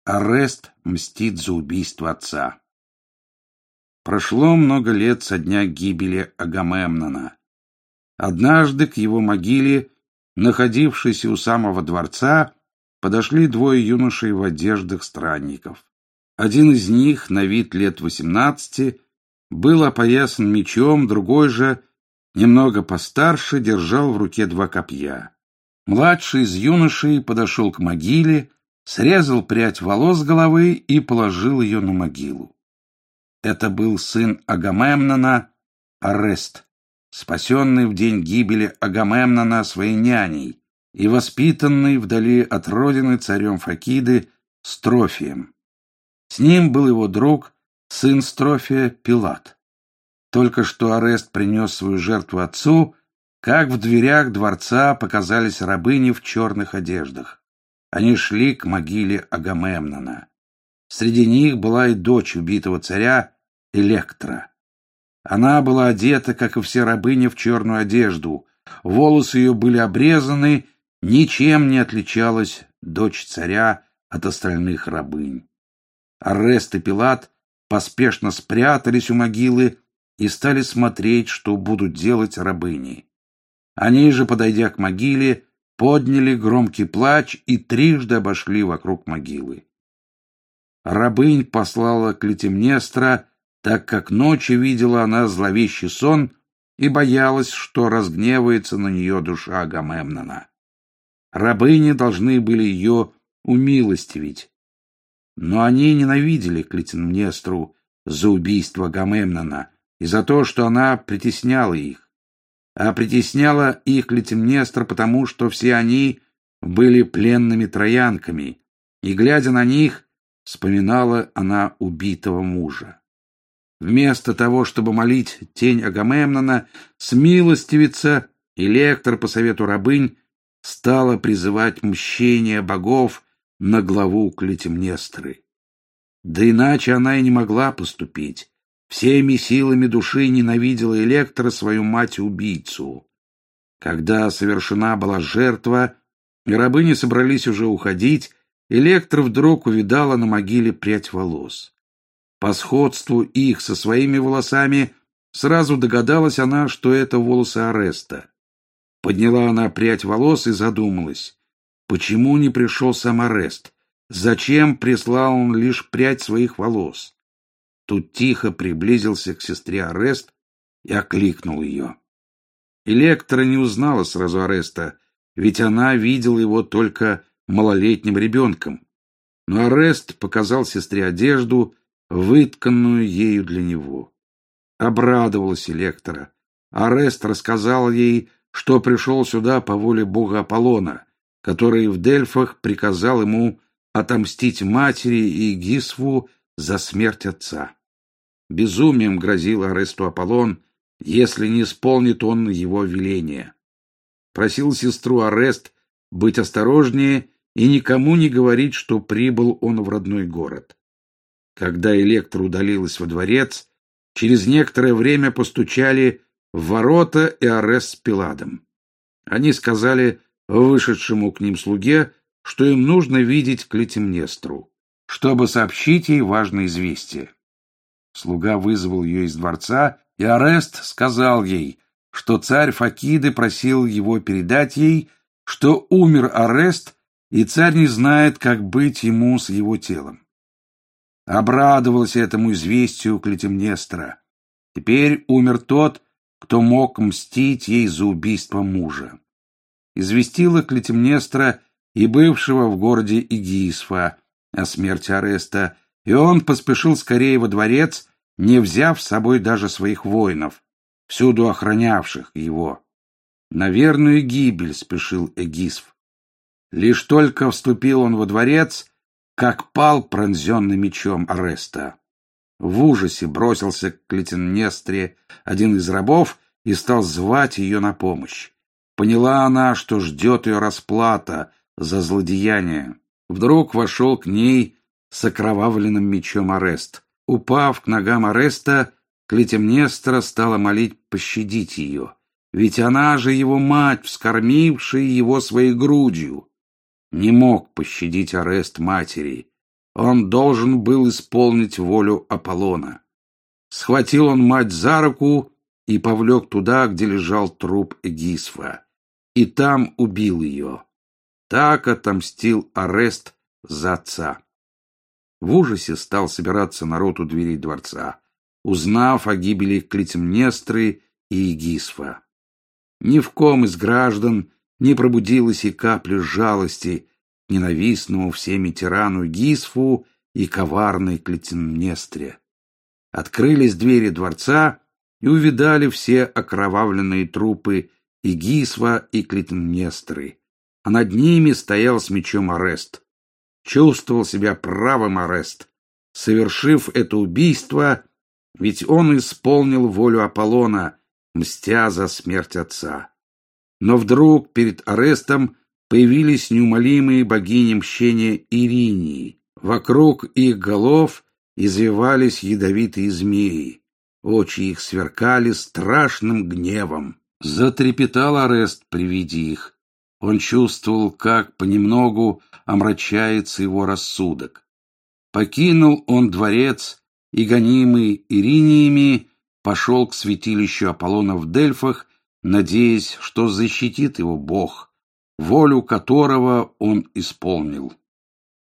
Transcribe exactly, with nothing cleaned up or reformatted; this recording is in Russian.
Орест мстит за убийство отца. Прошло много лет со дня гибели Агамемнона. Однажды к его могиле, находившейся у самого дворца, подошли двое юношей в одеждах странников. Один из них, на вид лет восемнадцати, был опоясан мечом, другой же, немного постарше, держал в руке два копья. Младший из юношей подошел к могиле, срезал прядь волос с головы и положил ее на могилу. Это был сын Агамемнона, Орест, спасенный в день гибели Агамемнона своей няней и воспитанный вдали от родины царем Фокиды Строфием. С ним был его друг, сын Строфия, Пилат. Только что Орест принес свою жертву отцу, как в дверях дворца показались рабыни в черных одеждах. Они шли к могиле Агамемнона. Среди них была и дочь убитого царя Электра. Она была одета, как и все рабыни, в черную одежду. Волосы ее были обрезаны, ничем не отличалась дочь царя от остальных рабынь. Орест и Пилат поспешно спрятались у могилы и стали смотреть, что будут делать рабыни. Они же, подойдя к могиле, подняли громкий плач и трижды обошли вокруг могилы. Рабынь послала Клетимнестра, так как ночью видела она зловещий сон и боялась, что разгневается на нее душа Агамемнона. Рабыни должны были ее умилостивить, но они ненавидели Клетимнестру за убийство Агамемнона и за то, что она притесняла их. А притесняла их Клетимнестра, потому что все они были пленными троянками, и, глядя на них, вспоминала она убитого мужа. Вместо того, чтобы молить тень Агамемнона смилостивиться, Электр по совету рабынь стала призывать мщение богов на главу Клетимнестры. Да иначе она и не могла поступить. Всеми силами души ненавидела Электра свою мать-убийцу. Когда совершена была жертва, и рабыни собрались уже уходить, Электра вдруг увидала на могиле прядь волос. По сходству их со своими волосами сразу догадалась она, что это волосы Ореста. Подняла она прядь волос и задумалась, почему не пришел сам Орест, зачем прислал он лишь прядь своих волос. Тут тихо приблизился к сестре Орест и окликнул ее. Электра не узнала сразу Ореста, ведь она видела его только малолетним ребенком. Но Орест показал сестре одежду, вытканную ею для него. Обрадовалась Электра. Орест рассказал ей, что пришел сюда по воле бога Аполлона, который в Дельфах приказал ему отомстить матери и Гисву за смерть отца. Безумием грозил Оресту Аполлон, если не исполнит он его веление. Просил сестру Орест быть осторожнее и никому не говорить, что прибыл он в родной город. Когда Электра удалилась во дворец, через некоторое время постучали в ворота, и Орест с Пиладом. Они сказали вышедшему к ним слуге, что им нужно видеть Клетимнестру, чтобы сообщить ей важное известие. Слуга вызвал ее из дворца, и Орест сказал ей, что царь Фокиды просил его передать ей, что умер Орест, и царь не знает, как быть ему с его телом. Обрадовалась этому известию Клетимнестра. Теперь умер тот, кто мог мстить ей за убийство мужа. Известила Клетимнестра и бывшего в городе Игисфа о смерти Ореста, и он поспешил скорее во дворец, не взяв с собой даже своих воинов, всюду охранявших его. На верную гибель спешил Эгисф. Лишь только вступил он во дворец, как пал пронзенный мечом Ореста. В ужасе бросился к Клетимнестре один из рабов и стал звать ее на помощь. Поняла она, что ждет ее расплата за злодеяние. Вдруг вошел к ней с окровавленным мечом Орест. Упав к ногам Ореста, Клетимнестра стала молить пощадить ее, ведь она же его мать, вскормившая его своей грудью. Не мог пощадить Орест матери, Он должен был исполнить волю Аполлона. Схватил он мать за руку и повлек туда, где лежал труп Эгисфа, и там убил ее. Так отомстил Орест за отца. В ужасе стал собираться народ у дверей дворца, узнав о гибели Клитемнестры и Эгисфа. Ни в ком из граждан не пробудилась и капли жалости к ненавистному всеми тирану Эгисфу и коварной Клитемнестре. Открылись двери дворца, и увидали все окровавленные трупы Эгисфа и Клитемнестры, а над ними стоял с мечом Орест. Чувствовал себя правым Орест, совершив это убийство, ведь он исполнил волю Аполлона, мстя за смерть отца. Но вдруг перед Орестом появились неумолимые богини мщения Иринии. Вокруг их голов извивались ядовитые змеи. Очи их сверкали страшным гневом. Затрепетал Орест при виде их. Он чувствовал, как понемногу омрачается его рассудок. Покинул он дворец и, гонимый Ириниями, пошел к святилищу Аполлона в Дельфах, надеясь, что защитит его Бог, волю которого он исполнил.